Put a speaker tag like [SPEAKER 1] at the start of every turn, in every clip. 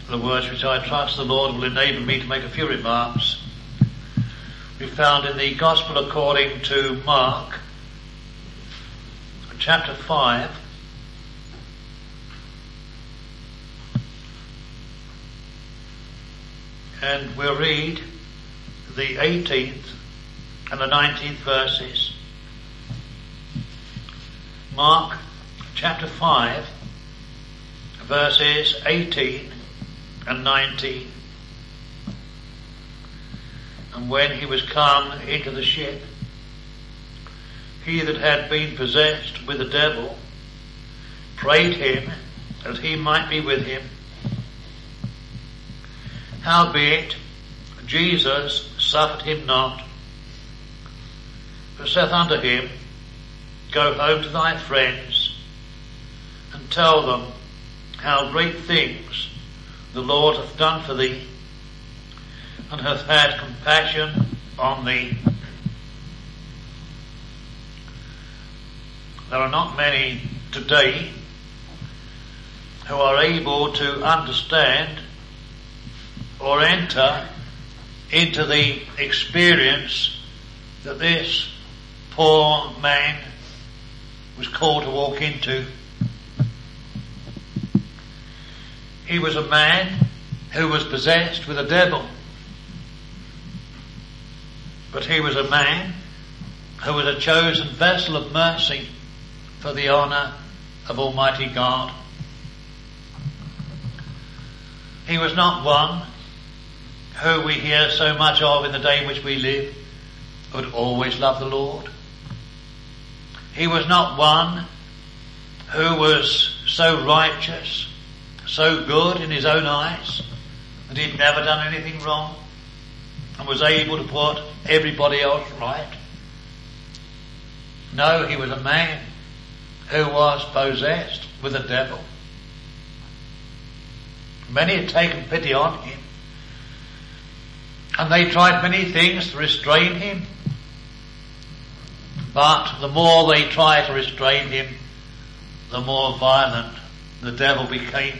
[SPEAKER 1] the words which I trust the Lord will enable me to make a few remarks. We found in the Gospel according to Mark, chapter 5, and we'll read the 18th and the 19th verses. Mark chapter 5, verses 18 and 19. And when he was come into the ship, he that had been possessed with the devil prayed him that he might be with him. Howbeit Jesus suffered him not, but saith unto him, Go home to thy friends, and tell them how great things the Lord hath done for thee, and hath had compassion on thee. There are not many today who are able to understand or enter into the experience that this poor man was called to walk into. He was a man who was possessed with a devil, but he was a man who was a chosen vessel of mercy for the honour of Almighty God. He was not one who we hear so much of in the day in which we live, who would always love the Lord. He was not one who was so righteous, so good in his own eyes, that he'd never done anything wrong and was able to put everybody else right. No, he was a man who was possessed with the devil. Many had taken pity on him, and they tried many things to restrain him. But the more they tried to restrain him, the more violent the devil became.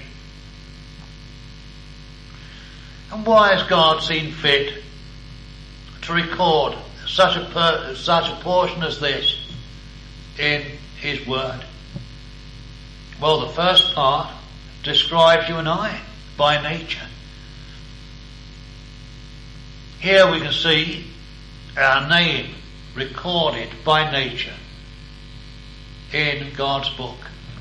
[SPEAKER 1] And why has God seen fit to record such a portion as this in his word? Well, the first part describes you and I by nature. Here we can see our name recorded by nature in God's book.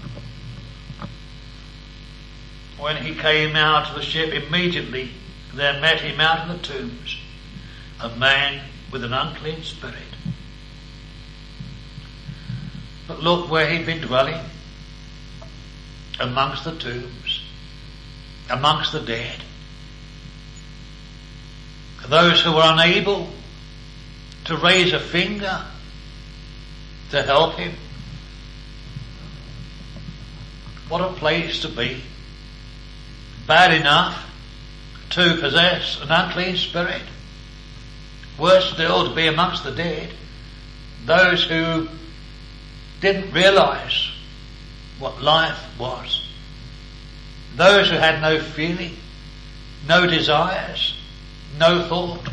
[SPEAKER 1] When he came out of the ship, immediately there met him out of the tombs a man with an unclean spirit. But look where he'd been dwelling, amongst the tombs, amongst the dead. Those who were unable to raise a finger to help him. What a place to be. Bad enough to possess an unclean spirit. Worse still to be amongst the dead. Those who didn't realise what life was. Those who had no feeling, no desires, no thought,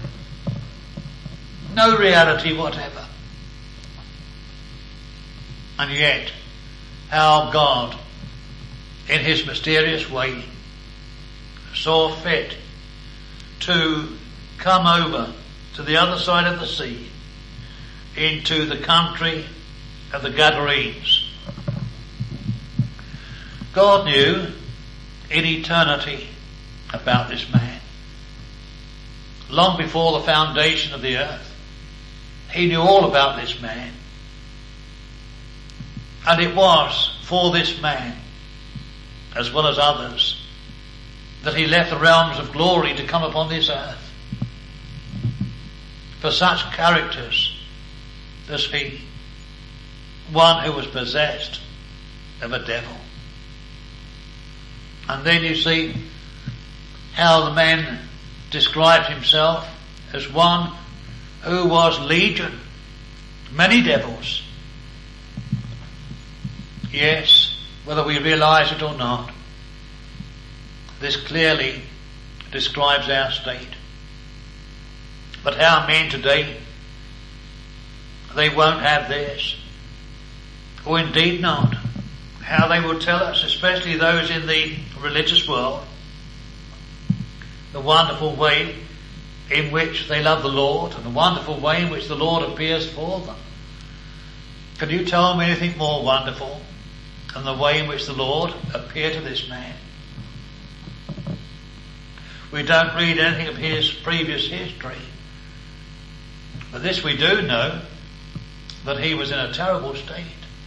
[SPEAKER 1] no reality whatever. And yet, how God, in his mysterious way, saw fit to come over to the other side of the sea, into the country of the Gadarenes. God knew in eternity about this man. Long before the foundation of the earth, he knew all about this man. And it was for this man, as well as others, that he left the realms of glory to come upon this earth. For such characters as he, one who was possessed of a devil. And then you see how the man described himself as one who was legion, many devils. Yes, whether we realise it or not, this clearly describes our state. But our men today, they won't have this, or indeed not. How they will tell us, especially those in the religious world, the wonderful way in which they love the Lord and the wonderful way in which the Lord appears for them. Can you tell me anything more wonderful than the way in which the Lord appeared to this man? We don't read anything of his previous history, but this we do know, that he was in a terrible state,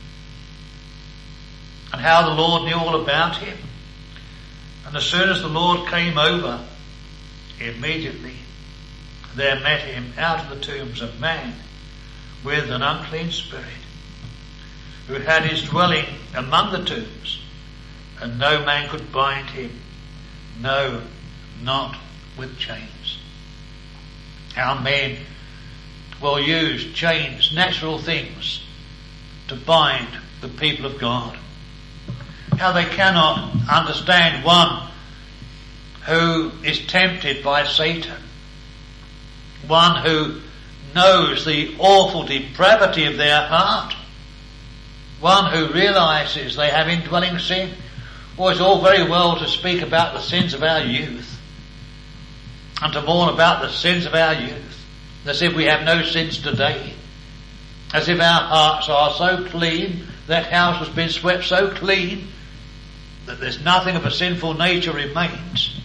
[SPEAKER 1] and how the Lord knew all about him. And as soon as the Lord came over, immediately there met him out of the tombs a man with an unclean spirit, who had his dwelling among the tombs, and no man could bind him, no, not with chains. How men will use chains, natural things, to bind the people of God. How they cannot understand one who is tempted by Satan, one who knows the awful depravity of their heart, one who realizes they have indwelling sin. Well, it's all very well to speak about the sins of our youth and to mourn about the sins of our youth, as if we have no sins today, as if our hearts are so clean, that house has been swept so clean that there's nothing of a sinful nature remains.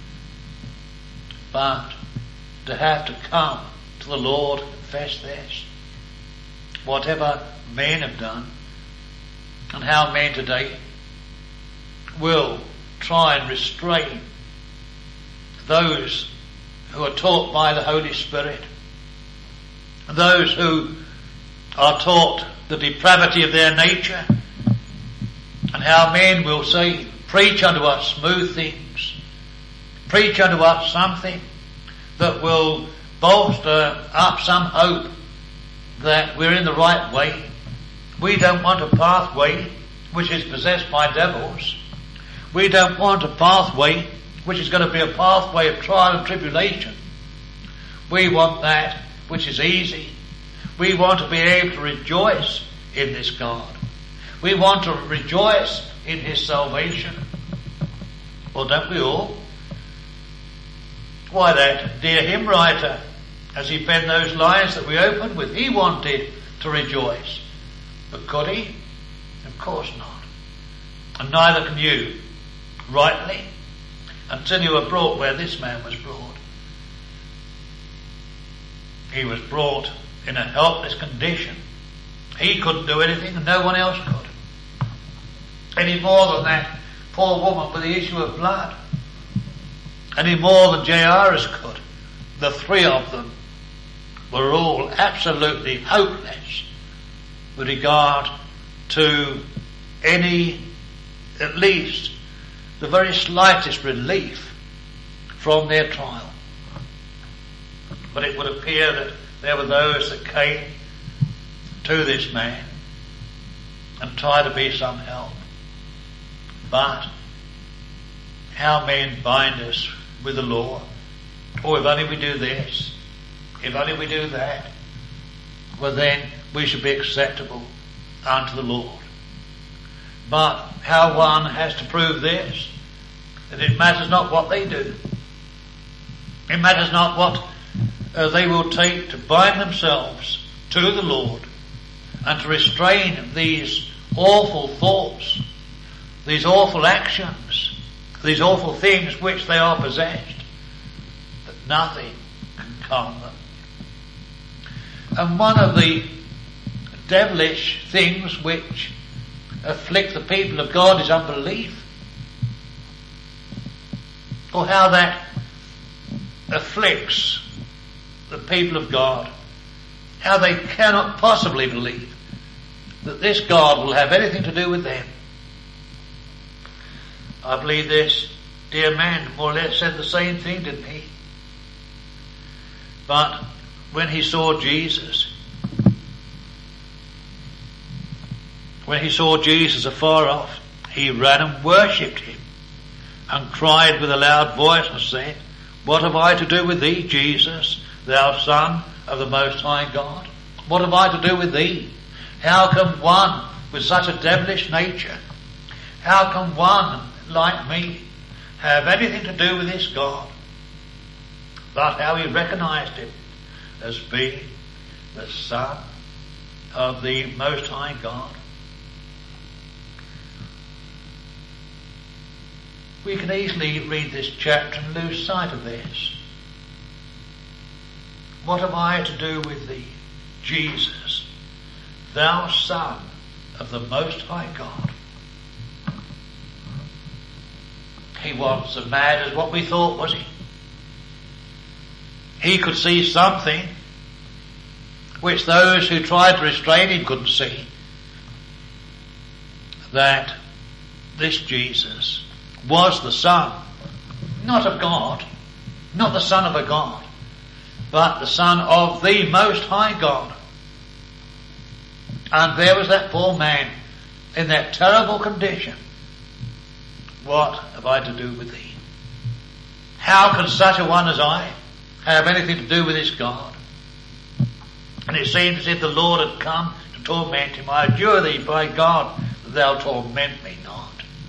[SPEAKER 1] But to have to come to the Lord and confess this, whatever men have done, and how men today will try and restrain those who are taught by the Holy Spirit, those who are taught the depravity of their nature, and how men will say, preach unto us smooth things, preach unto us something that will bolster up some hope that we're in the right way. We don't want a pathway which is possessed by devils. We don't want a pathway which is going to be a pathway of trial and tribulation. We want that which is easy. We want to be able to rejoice in this God. We want to rejoice in his salvation. Well, don't we all? Why, that dear hymn writer, as he penned those lines that we opened with, he wanted to rejoice. But could he? Of course not. And neither can you, rightly, until you are brought where this man was brought. He was brought in a helpless condition. He couldn't do anything and no one else could. Any more than that poor woman with the issue of blood. Any more than Jairus could. The three of them were all absolutely hopeless with regard to any, at least, the very slightest relief from their trial. But it would appear that there were those that came to this man and tried to be some help. But how men bind us with the law. Oh, if only we do this, if only we do that, well then we should be acceptable unto the Lord. But how one has to prove this, that it matters not what they do. It matters not what they will take to bind themselves to the Lord and to restrain these awful thoughts, these awful actions, these awful things which they are possessed, that nothing can calm them. And one of the devilish things which afflict the people of God is unbelief. Or how that afflicts the people of God. How they cannot possibly believe that this God will have anything to do with them. I believe this dear man more or less said the same thing, didn't he? But when he saw Jesus afar off, he ran and worshipped him and cried with a loud voice and said, What have I to do with thee, Jesus, thou Son of the Most High God? What have I to do with thee? How can one with such a devilish nature, how can one like me have anything to do with this God? But how he recognized him as being the Son of the Most High God. We can easily read this chapter and lose sight of this. What have I to do with thee, Jesus, thou Son of the Most High God? He wasn't as mad as what we thought, was he? He could see something which those who tried to restrain him couldn't see. That this Jesus was the Son, not of God, not the Son of a God, but the Son of the Most High God. And there was that poor man in that terrible condition. What have I to do with thee? How can such a one as I have anything to do with this God? And it seemed as if the Lord had come to torment him. I adjure thee by God that thou torment me not.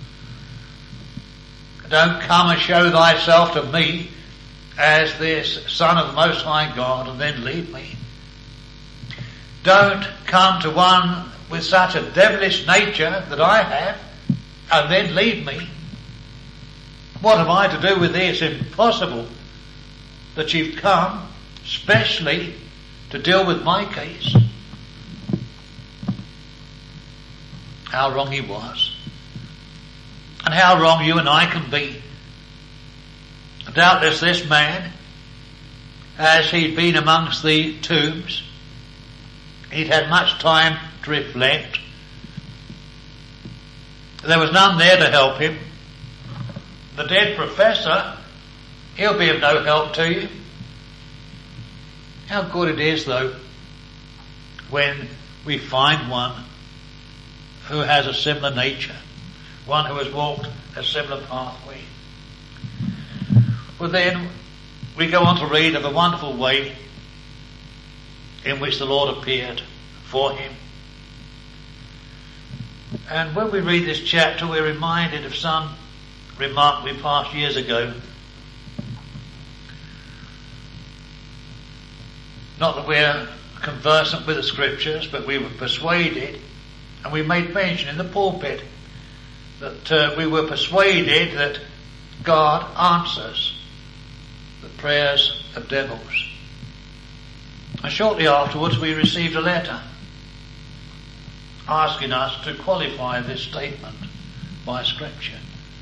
[SPEAKER 1] Don't come and show thyself to me as this Son of the Most High God and then leave me. Don't come to one with such a devilish nature that I have and then leave me. What have I to do with this? Impossible that you've come specially to deal with my case. How wrong he was. And how wrong you and I can be. Doubtless this man, as he'd been amongst the tombs, he'd had much time to reflect. There was none there to help him. The dead professor, he'll be of no help to you. How good it is, though, when we find one who has a similar nature, one who has walked a similar pathway. Well, then we go on to read of the wonderful way in which the Lord appeared for him. And when we read this chapter, we're reminded of some remark we passed years ago. Not that we're conversant with the scriptures, but we were persuaded, and we made mention in the pulpit, that we were persuaded that God answers the prayers of devils. And shortly afterwards we received a letter asking us to qualify this statement by scripture.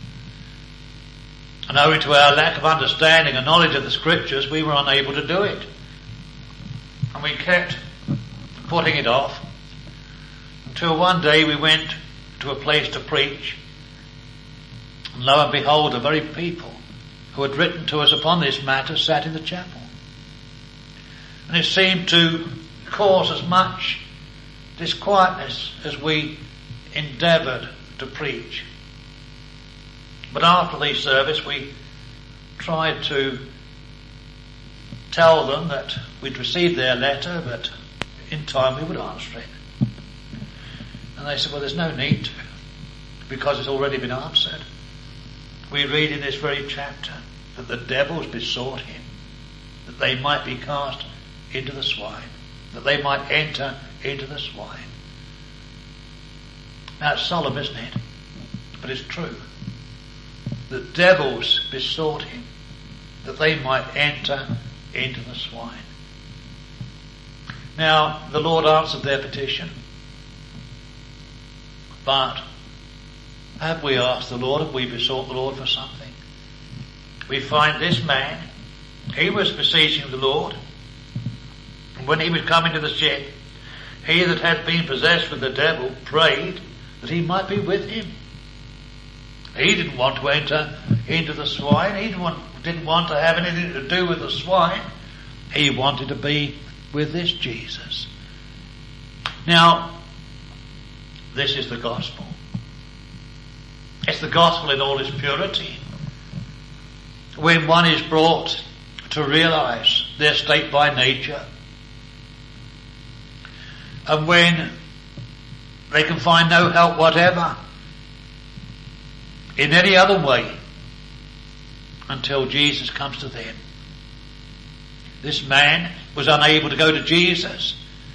[SPEAKER 1] And owing to our lack of understanding and knowledge of the scriptures, we were unable to do it. And we kept putting it off until one day we went to a place to preach. And lo and behold, the very people who had written to us upon this matter sat in the chapel. And it seemed to cause as much disquietness as we endeavoured to preach. But after the service we tried to tell them that we'd received their letter, but in time we would answer it. And they said, well, there's no need to, because it's already been answered. We read in this very chapter that the devils besought him that they might be cast into the swine, that they might enter into the swine. Now it's solemn, isn't it? But it's true. The devils besought him that they might enter into the swine. Now the Lord answered their petition. But have we asked the Lord, have we besought the Lord for something? We find this man, he was beseeching the Lord. And when he was coming to the ship, he that had been possessed with the devil prayed that he might be with him. He didn't want to enter into the swine. He didn't want to have anything to do with the swine. He wanted to be with this Jesus. Now, this is the gospel. It's the gospel in all its purity. when one is brought to realize their state by nature, and when they can find no help whatever in any other way until Jesus comes to them. This man was unable to go to Jesus.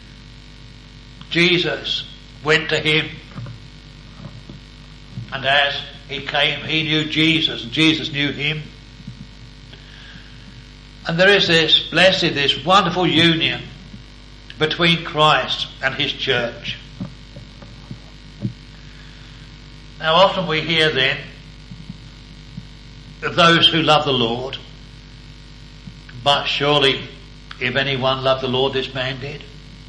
[SPEAKER 1] Jesus went to him, and as he came, he knew Jesus, and Jesus knew him. And there is this blessed, this wonderful union between Christ and his church. Now often we hear then of those who love the Lord, but surely if anyone loved the Lord, this man did.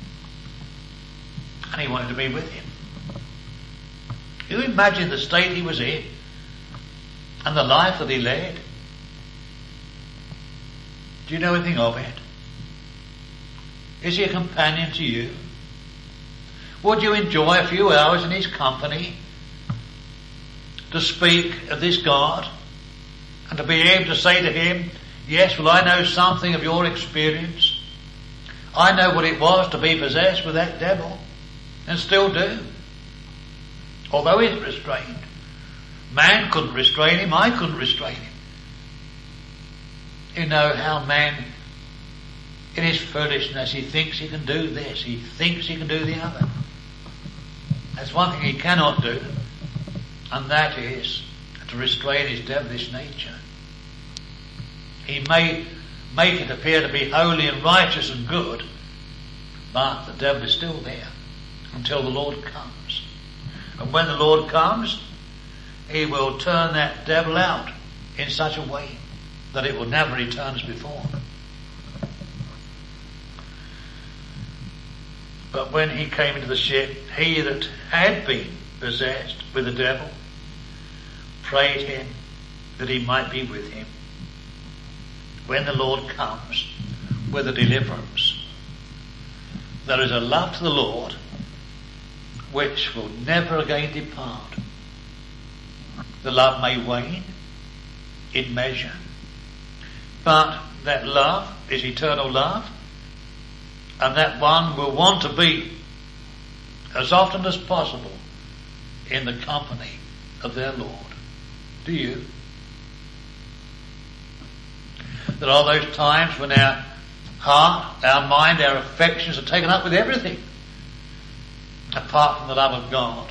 [SPEAKER 1] And he wanted to be with him. You imagine the state he was in and the life that he led. Do you know anything of it? Is he a companion to you? Would you enjoy a few hours in his company to speak of this God and to be able to say to him, yes, well, I know something of your experience. I know what it was to be possessed with that devil, and still do. Although he's restrained. Man couldn't restrain him, I couldn't restrain him. You know how man, in his foolishness, he thinks he can do this, he thinks he can do the other. There's one thing he cannot do, and that is to restrain his devilish nature. He may make it appear to be holy and righteous and good, but the devil is still there until the Lord comes. And when the Lord comes, he will turn that devil out in such a way that it will never return as before. But when he came into the ship, he that had been possessed with the devil prayed him that he might be with him. When the Lord comes with a deliverance, there is a love to the Lord which will never again depart. The love may wane in measure, but that love is eternal love, and that one will want to be as often as possible in the company of their Lord. Do you? There are those times when our heart, our mind, our affections are taken up with everything apart from the love of God.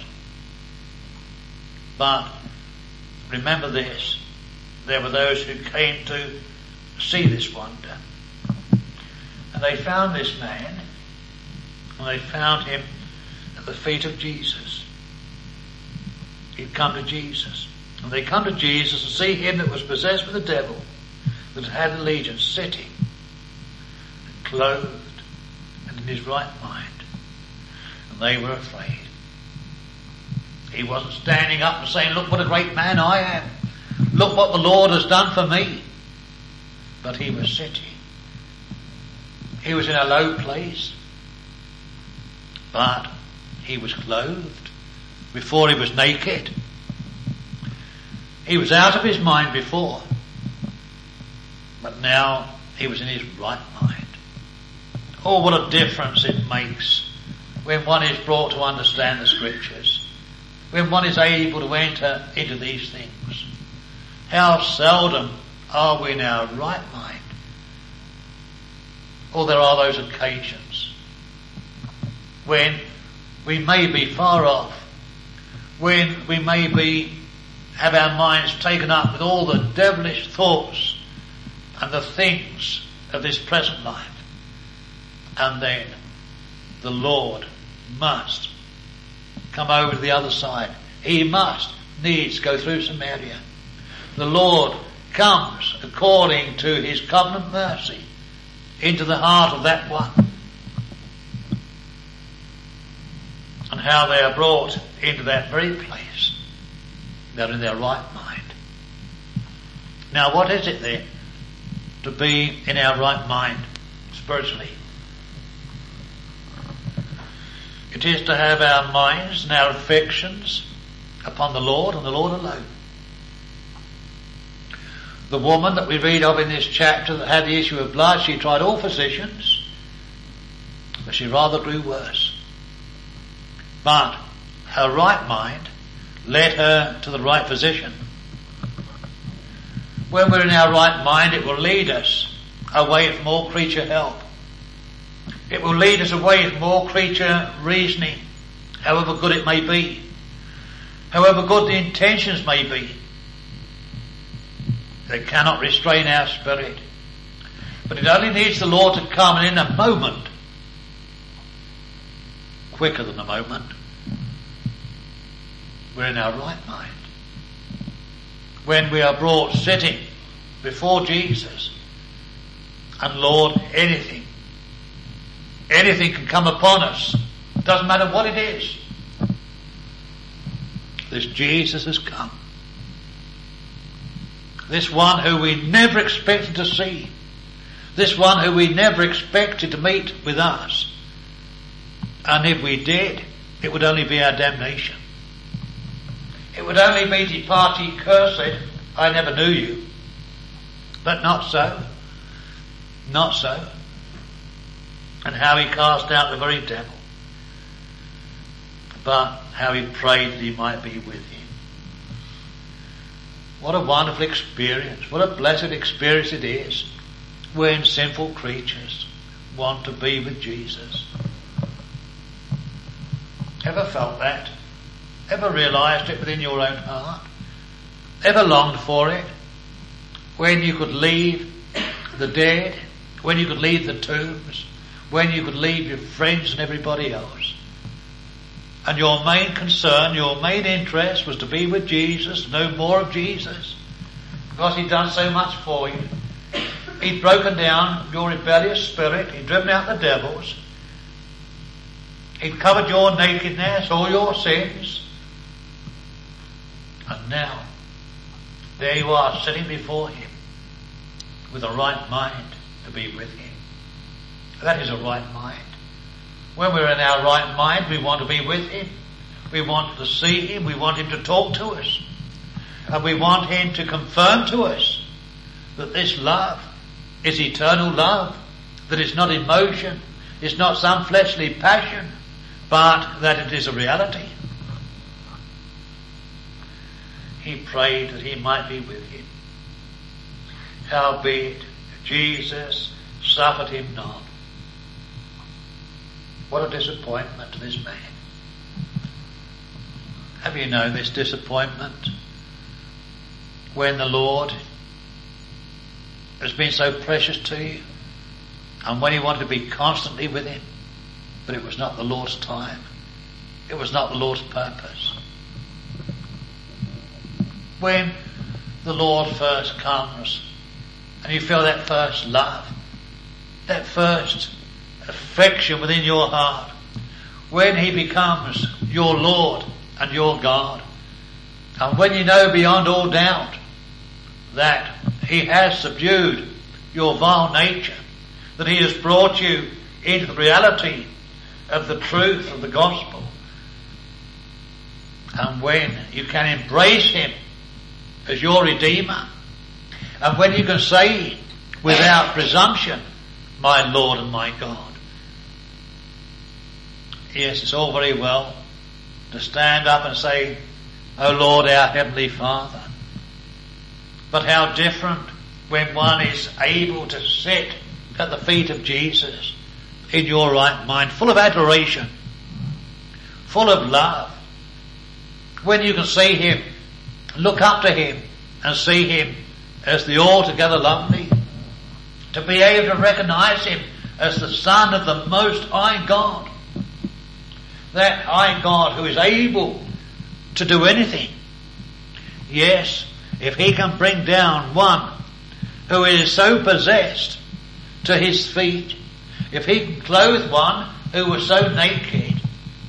[SPEAKER 1] But remember this, there were those who came to see this wonder. And they found this man, and they found him at the feet of Jesus. He'd come to Jesus. And they come to Jesus and see him that was possessed with the devil, that had allegiance, sitting, and clothed, and in his right mind. And they were afraid. He wasn't standing up and saying, look what a great man I am. Look what the Lord has done for me. But he was sitting. He was in a low place. But he was clothed. Before he was naked. He was out of his mind before. But now he was in his right mind. Oh, what a difference it makes when one is brought to understand the Scriptures. When one is able to enter into these things. How seldom are we in our right mind? Or there are those occasions when we may be far off, when we may have our minds taken up with all the devilish thoughts and the things of this present life. And then the Lord must come over to the other side. He must needs go through Samaria. The Lord comes according to his covenant mercy into the heart of that one. And how they are brought into that very place. They're in their right mind. Now what is it then to be in our right mind spiritually? It is to have our minds and our affections upon the Lord and the Lord alone. The woman that we read of in this chapter that had the issue of blood, she tried all physicians, but she rather grew worse. But her right mind led her to the right physician. When we're in our right mind, it will lead us away from all creature help. It will lead us away from all creature reasoning, however good it may be, however good the intentions may be. They cannot restrain our spirit. But it only needs the Lord to come, and in a moment, quicker than a moment, we're in our right mind. When we are brought sitting before Jesus, and Lord, anything can come upon us. Doesn't matter what it is. This Jesus has come. This one who we never expected to see. This one who we never expected to meet with us. And if we did, it would only be our damnation. It would only be, depart ye cursed, I never knew you. But not so. Not so. And how he cast out the very devil. But how he prayed that he might be with him. What a wonderful experience. What a blessed experience it is when sinful creatures want to be with Jesus. Ever felt that? Ever realised it within your own heart? Ever longed for it? When you could leave the dead, when you could leave the tombs, when you could leave your friends and everybody else. And your main concern, your main interest was to be with Jesus, know more of Jesus. Because he'd done so much for you. He'd broken down your rebellious spirit. He'd driven out the devils. He'd covered your nakedness, all your sins. And now, there you are sitting before him with a right mind to be with him. That is a right mind. When we're in our right mind, we want to be with him. We want to see him. We want him to talk to us. And we want him to confirm to us that this love is eternal love, that it's not emotion, it's not some fleshly passion, but that it is a reality. He prayed that he might be with him. Howbeit, Jesus suffered him not. What a disappointment to this man. Have you known this disappointment when the Lord has been so precious to you and when you wanted to be constantly with him, but it was not the Lord's time. It was not the Lord's purpose. When the Lord first comes and you feel that first love, that first affection within your heart, when he becomes your Lord and your God, and when you know beyond all doubt that he has subdued your vile nature, that he has brought you into the reality of the truth of the gospel, and when you can embrace him as your Redeemer, and when you can say without presumption, my Lord and my God. Yes, it's all very well to stand up and say, O Lord, our Heavenly Father. But how different when one is able to sit at the feet of Jesus in your right mind, full of adoration, full of love. When you can see him, look up to him and see him as the altogether lovely. To be able to recognize him as the Son of the Most High God. That high God who is able to do anything. Yes, if he can bring down one who is so possessed to his feet, if he can clothe one who was so naked,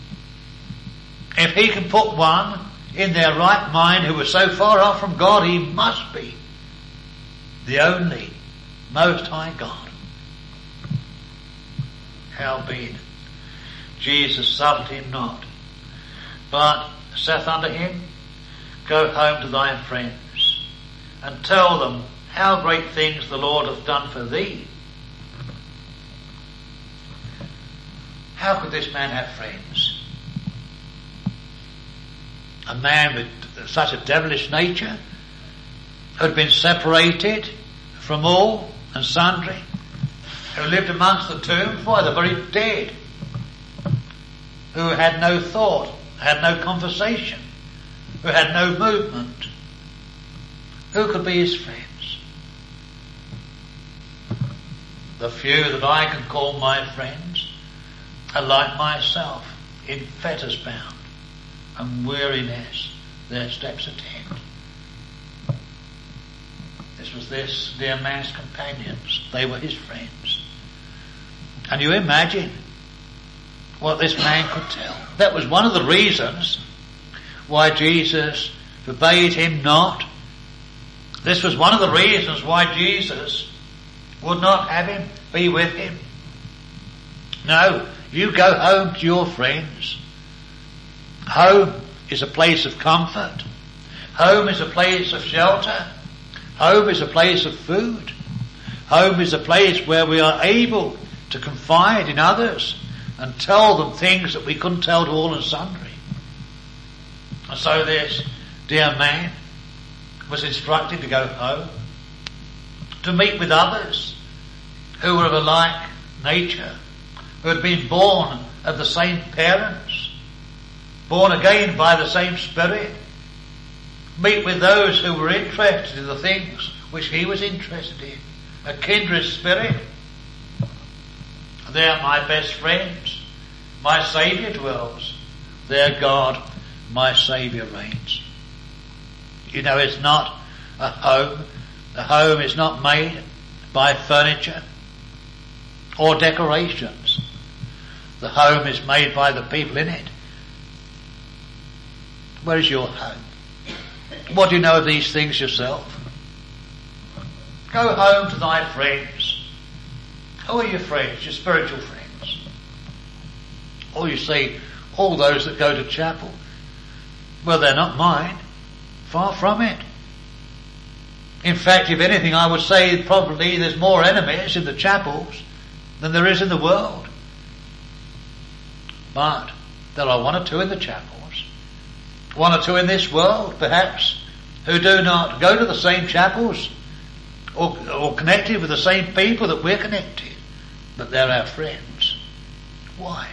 [SPEAKER 1] if he can put one in their right mind who was so far off from God, he must be the only Most High God. Howbeit, Jesus suffered him not, but saith unto him, Go home to thy friends, and tell them how great things the Lord hath done for thee. How could this man have friends? A man with such a devilish nature, who had been separated from all and sundry, who lived amongst the tombs, why, the very dead, who had no thought, had no conversation, who had no movement. Who could be his friends? The few that I can call my friends are like myself, in fetters bound, and weariness their steps attend. This was this dear man's companions. They were his friends. And you imagine what this man could tell. That was one of the reasons why Jesus forbade him not. This was one of the reasons why Jesus would not have him be with him. No, you go home to your friends. Home is a place of comfort. Home is a place of shelter. Home is a place of food. Home is a place where we are able to confide in others and tell them things that we couldn't tell to all and sundry. And so this dear man was instructed to go home, to meet with others who were of a like nature, who had been born of the same parents, born again by the same Spirit, meet with those who were interested in the things which he was interested in, a kindred spirit. There my best friends, my Saviour dwells, there God, my Saviour reigns. You know, it's not a home. The home is not made by furniture or decorations. The home is made by the people in it. Where is your home? What do you know of these things yourself? Go home to thy friends. Who are your friends? Your spiritual friends. Or you see, all those that go to chapel, well, they're not mine. Far from it. In fact, if anything, I would say probably there's more enemies in the chapels than there is in the world. But there are one or two in the chapels, one or two in this world, perhaps, who do not go to the same chapels or connected with the same people that we're connected, but they're our friends. Why?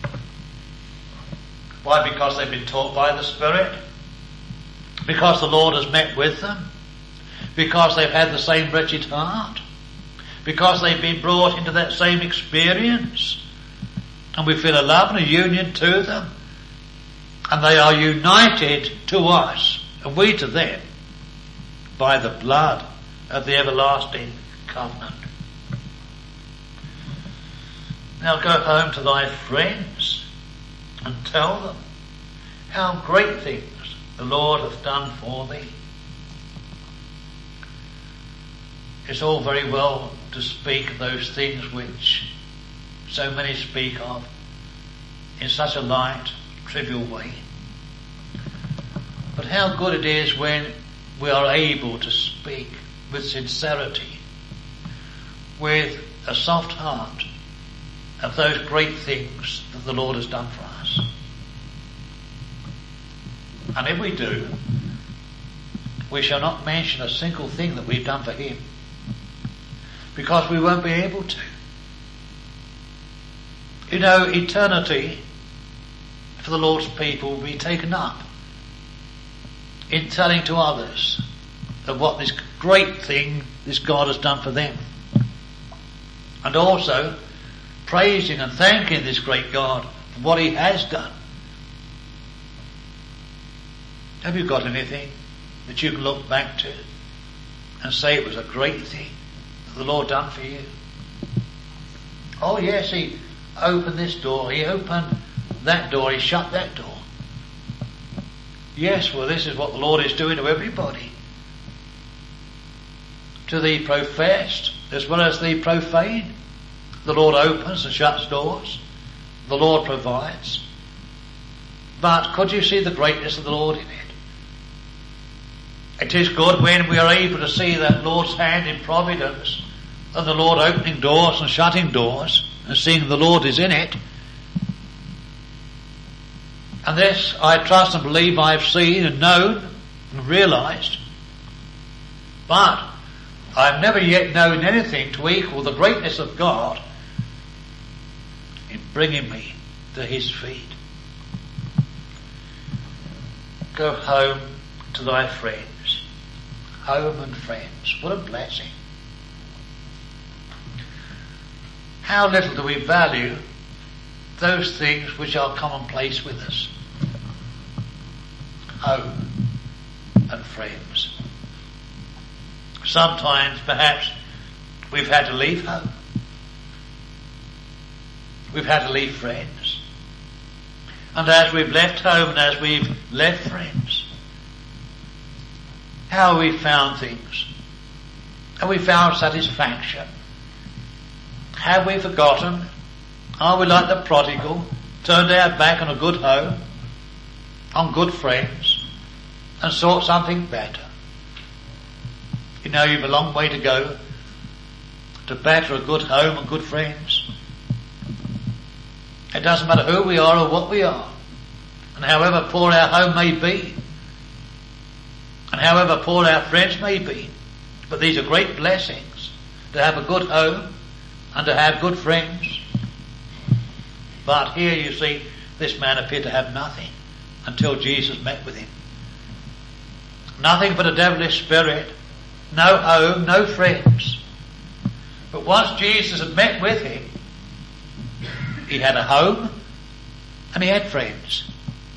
[SPEAKER 1] Why? Because they've been taught by the Spirit, because the Lord has met with them, because they've had the same wretched heart, because they've been brought into that same experience, and we feel a love and a union to them, and they are united to us, and we to them, by the blood of the everlasting covenant. Now go home to thy friends and tell them how great things the Lord hath done for thee. It's all very well to speak of those things which so many speak of in such a light, trivial way. But how good it is when we are able to speak with sincerity, with a soft heart, of those great things that the Lord has done for us. And if we do, we shall not mention a single thing that we've done for him, because we won't be able to. You know, eternity for the Lord's people will be taken up in telling to others of what this great thing this God has done for them, and also praising and thanking this great God for what he has done. Have you got anything that you can look back to and say it was a great thing that the Lord done for you? Oh yes, he opened this door, he opened that door, he shut that door. Yes, well, this is what the Lord is doing to everybody, to the professed as well as the profane. The Lord opens and shuts doors. The Lord provides. But could you see the greatness of the Lord in it? It is good when we are able to see that Lord's hand in providence and the Lord opening doors and shutting doors and seeing the Lord is in it. And this I trust and believe I have seen and known and realised. But I have never yet known anything to equal the greatness of God in bringing me to his feet. Go home to thy friends. Home and friends. What a blessing. How little do we value those things which are commonplace with us. Home and friends. Sometimes perhaps we've had to leave home. We've had to leave friends. And as we've left home and as we've left friends, how have we found things? Have we found satisfaction? Have we forgotten? Are we like the prodigal, turned our back on a good home, on good friends, and sought something better? You know, you've a long way to go to better a good home and good friends. It doesn't matter who we are or what we are, and however poor our home may be, and however poor our friends may be, but these are great blessings to have a good home and to have good friends. But here you see this man appeared to have nothing until Jesus met with him. Nothing but a devilish spirit, no home, no friends. But once Jesus had met with him, he had a home and he had friends.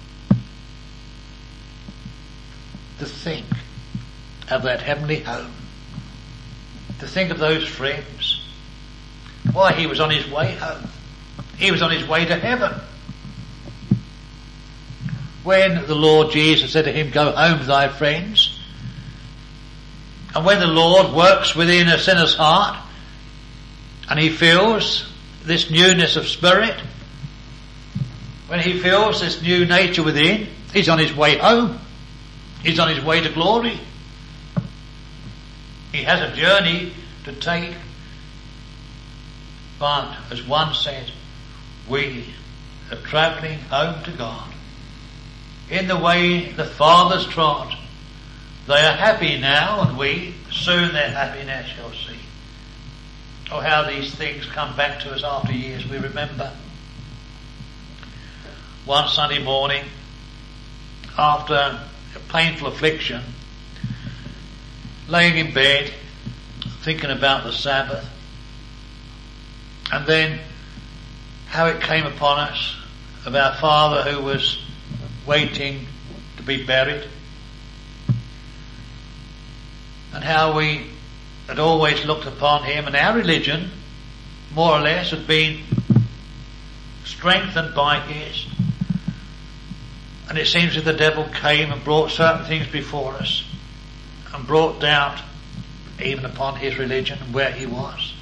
[SPEAKER 1] To think of that heavenly home, to think of those friends. Why, he was on his way home. He was on his way to heaven. When the Lord Jesus said to him, go home to thy friends, and when the Lord works within a sinner's heart, and he feels this newness of spirit, when he feels this new nature within, he's on his way home. He's on his way to glory. He has a journey to take. But, as one said, we are travelling home to God. In the way the fathers trod, they are happy now, and we soon their happiness shall see. Oh, how these things come back to us after years. We remember one Sunday morning, after a painful affliction, laying in bed, thinking about the Sabbath, and then how it came upon us of our father who was waiting to be buried, and how we had always looked upon him, and our religion more or less had been strengthened by his. And it seems that the devil came and brought certain things before us and brought doubt even upon his religion and where he was.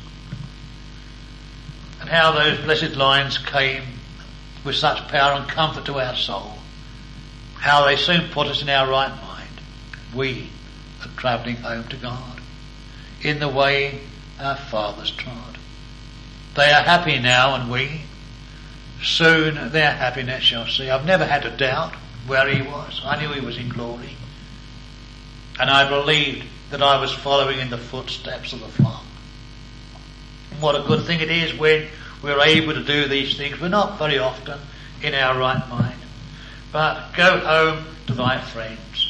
[SPEAKER 1] And how those blessed lines came with such power and comfort to our soul. How they soon put us in our right mind. We are travelling home to God in the way our fathers trod. They are happy now, and we soon their happiness shall see. I've never had a doubt where he was. I knew he was in glory. And I believed that I was following in the footsteps of the flock. And what a good thing it is when we're able to do these things. We're not very often in our right mind. But go home to thy friends.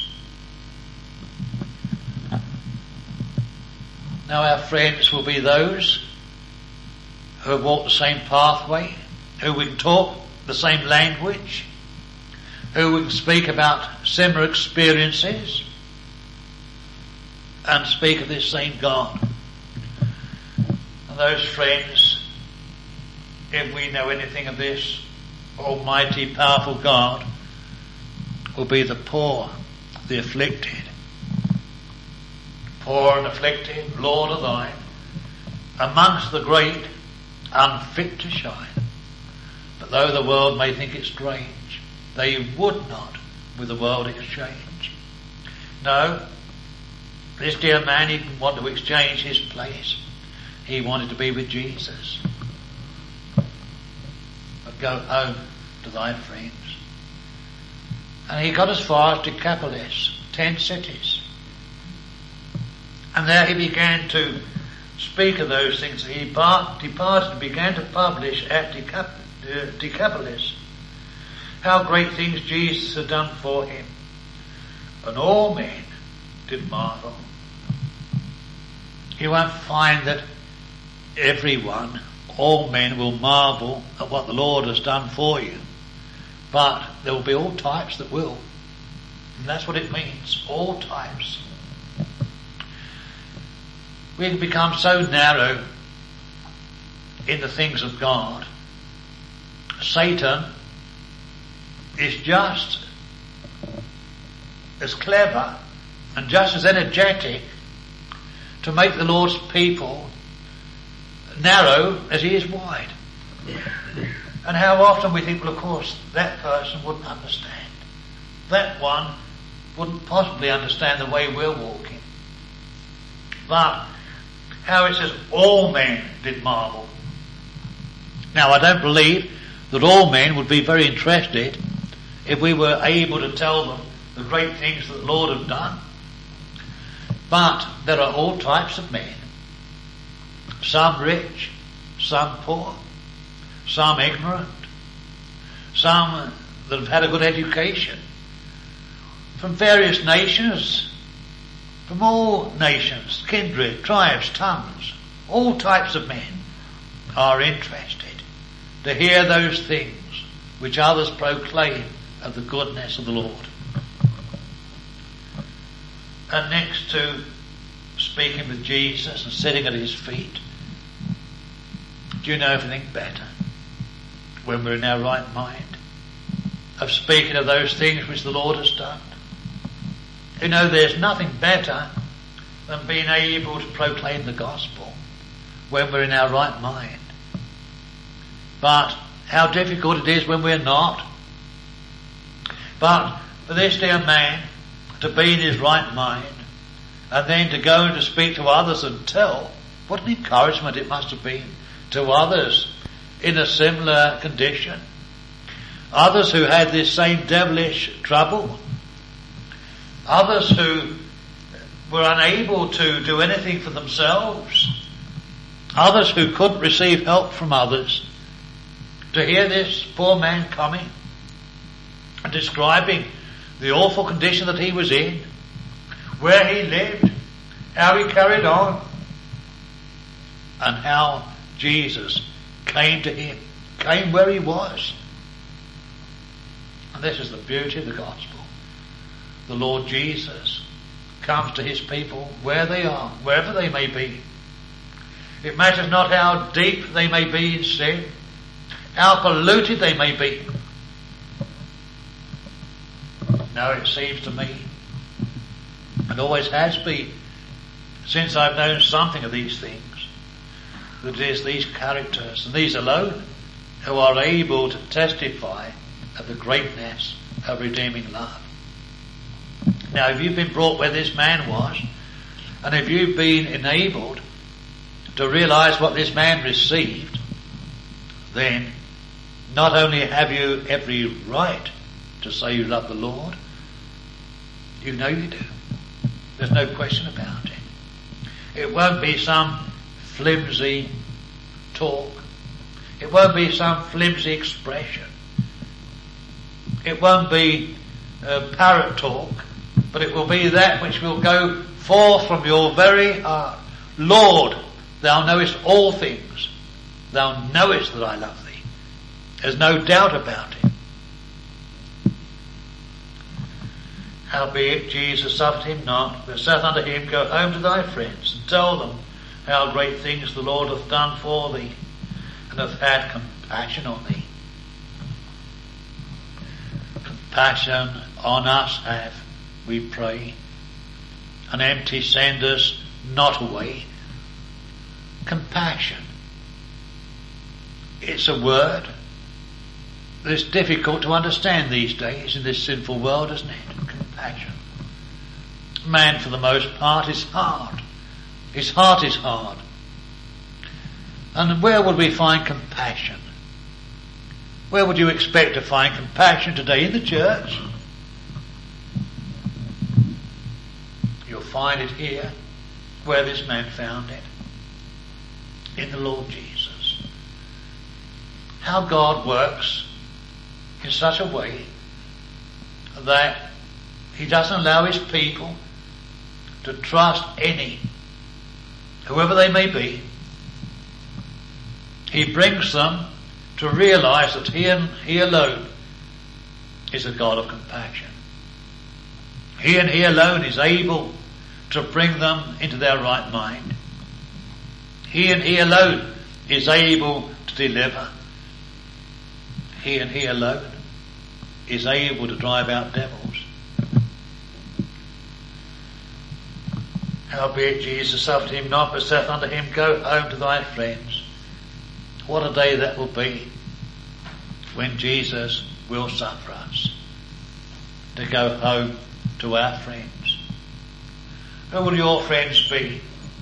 [SPEAKER 1] Now our friends will be those who have walked the same pathway, who we can talk the same language, who we can speak about similar experiences and speak of this same God. And those friends, if we know anything of this almighty, powerful God, will be the poor, the afflicted. Poor and afflicted, Lord of thine, amongst the great, unfit to shine. But though the world may think it strange, they would not with the world exchange. No, This dear man, he didn't want to exchange his place. He wanted to be with Jesus. But go home to thy friends. And he got as far as Decapolis, 10 cities. And there he began to speak of those things. He departed and began to publish at Decapolis how great things Jesus had done for him. And all men did marvel. You won't find that everyone, all men will marvel at what the Lord has done for you. But there will be all types that will. And that's what it means, all types. We can become so narrow in the things of God. Satan is just as clever and just as energetic to make the Lord's people narrow as he is wide. And how often we think, well, of course, that person wouldn't understand. That one wouldn't possibly understand the way we're walking. But how it says all men did marvel. Now, I don't believe that all men would be very interested if we were able to tell them the great things that the Lord had done. But there are all types of men. Some rich, some poor, some ignorant, some that have had a good education, from various nations, from all nations, kindred, tribes, tongues, all types of men are interested to hear those things which others proclaim of the goodness of the Lord. And next to speaking with Jesus and sitting at his feet, do you know anything better when we're in our right mind of speaking of those things which the Lord has done? You know, there's nothing better than being able to proclaim the gospel when we're in our right mind. But how difficult it is when we're not. But for this dear man to be in his right mind and then to go and to speak to others and tell, what an encouragement it must have been to others in a similar condition. Others who had this same devilish trouble. Others who were unable to do anything for themselves. Others who couldn't receive help from others. To hear this poor man coming and describing the awful condition that he was in, where he lived, how he carried on, and how Jesus came to him, came where he was. And this is the beauty of the gospel. The Lord Jesus comes to his people where they are, wherever they may be. It matters not how deep they may be in sin, how polluted they may be. No, it seems to me, and always has been, since I've known something of these things, that it is these characters, and these alone, who are able to testify of the greatness of redeeming love. Now, if you've been brought where this man was, and if you've been enabled to realize what this man received, then not only have you every right to say you love the Lord, you know you do. There's no question about it. It won't be some flimsy talk. It won't be some flimsy expression. It won't be parrot talk, but it will be that which will go forth from your very heart. Lord, thou knowest all things. Thou knowest that I love thee. There's no doubt about it. Howbeit Jesus suffered him not, but saith unto him, Go home to thy friends, and tell them how great things the Lord hath done for thee, and hath had compassion on thee. Compassion on us have, we pray, and empty send us not away. Compassion. It's a word that is difficult to understand these days in this sinful world, isn't it? Compassion. Man, for the most part, is hard. His heart is hard. And where would we find compassion? Where would you expect to find compassion today? In the church? You'll find it here, where this man found it. In the Lord Jesus. How God works in such a way that He doesn't allow His people to trust any, whoever they may be. He brings them to realize that He alone is a God of compassion. He and He alone is able to bring them into their right mind. He and He alone is able to deliver. He and He alone is able to drive out devils. Howbeit Jesus suffered him not, but saith unto him, Go home to thy friends. What a day that will be when Jesus will suffer us to go home to our friends. Who will your friends be?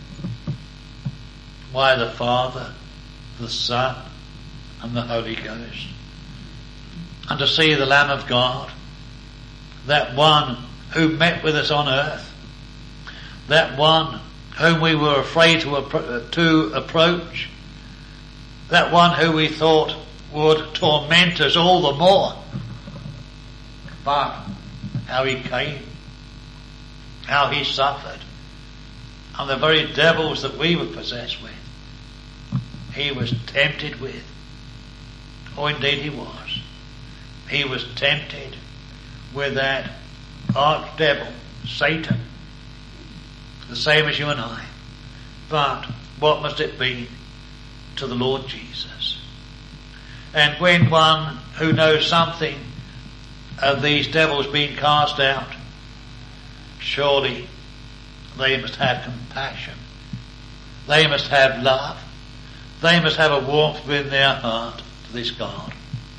[SPEAKER 1] Why, the Father, the Son, and the Holy Ghost. And to see the Lamb of God, that one who met with us on earth, that one whom we were afraid to approach, that one who we thought would torment us all the more. But how He came, how He suffered, and the very devils that we were possessed with, He was tempted with. Oh, indeed He was. He was tempted with that arch-devil, Satan, the same as you and I. But what must it be to the Lord Jesus? And when one who knows something of these devils being cast out, surely they must have compassion. They must have love. They must have a warmth within their heart to this God.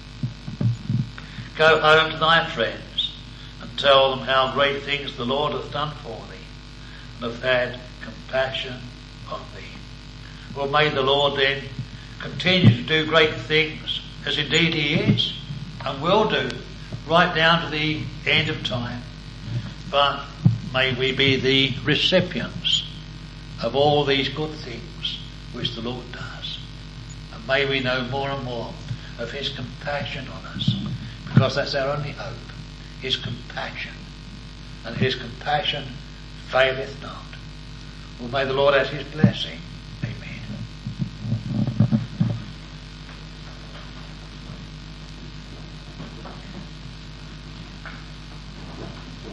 [SPEAKER 1] Go home to thy friends and tell them how great things the Lord hath done for thee, and hath had compassion on thee. Well, may the Lord then continue to do great things, as indeed He is and will do, right down to the end of time. But may we be the recipients of all these good things which the Lord does. And may we know more and more of His compassion on us, because that's our only hope, His compassion. And His compassion faileth not. Well, may the Lord add His blessing. Amen.